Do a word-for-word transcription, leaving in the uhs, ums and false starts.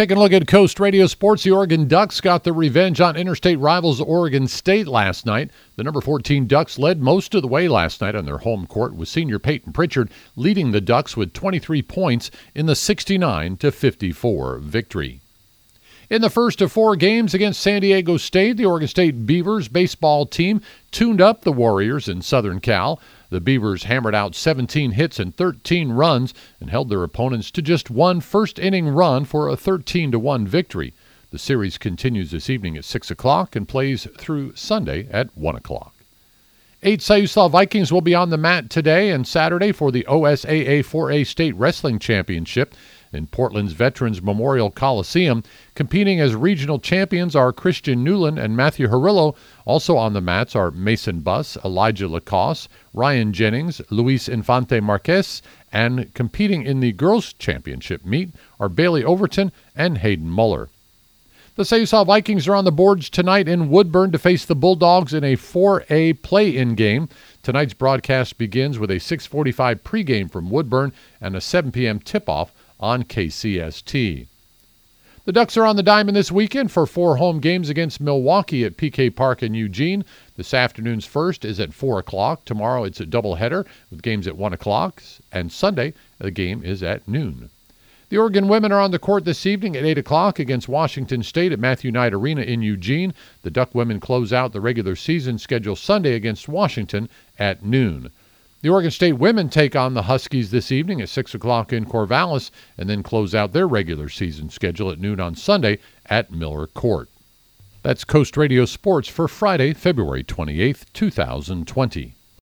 Taking a look at Coast Radio Sports, the Oregon Ducks got the revenge on interstate rivals Oregon State last night. The number fourteen Ducks led most of the way last night on their home court, with senior Peyton Pritchard leading the Ducks with twenty-three points in the sixty-nine to fifty-four victory. In the first of four games against San Diego State, the Oregon State Beavers baseball team tuned up the Warriors in Southern Cal. The Beavers hammered out seventeen hits and thirteen runs and held their opponents to just one first-inning run for a thirteen to one victory. The series continues this evening at six o'clock and plays through Sunday at one o'clock. Eight Siuslaw Vikings will be on the mat today and Saturday for the O S A A four A State Wrestling Championship in Portland's Veterans Memorial Coliseum. Competing as regional champions are Christian Newland and Matthew Harillo. Also on the mats are Mason Buss, Elijah Lacoste, Ryan Jennings, Luis Infante Marquez, and competing in the girls' championship meet are Bailey Overton and Hayden Muller. The Siuslaw Vikings are on the boards tonight in Woodburn to face the Bulldogs in a four A play-in game. Tonight's broadcast begins with a six forty-five pregame from Woodburn and a seven p.m. tip-off on K C S T. The Ducks are on the diamond this weekend for four home games against Milwaukee at P K Park in Eugene. This afternoon's first is at four o'clock. Tomorrow it's a doubleheader with games at one o'clock. And Sunday, the game is at noon. The Oregon women are on the court this evening at eight o'clock against Washington State at Matthew Knight Arena in Eugene. The Duck women close out the regular season schedule Sunday against Washington at noon. The Oregon State women take on the Huskies this evening at six o'clock in Corvallis and then close out their regular season schedule at noon on Sunday at Miller Court. That's Coast Radio Sports for Friday, February twenty-eighth, two thousand twenty.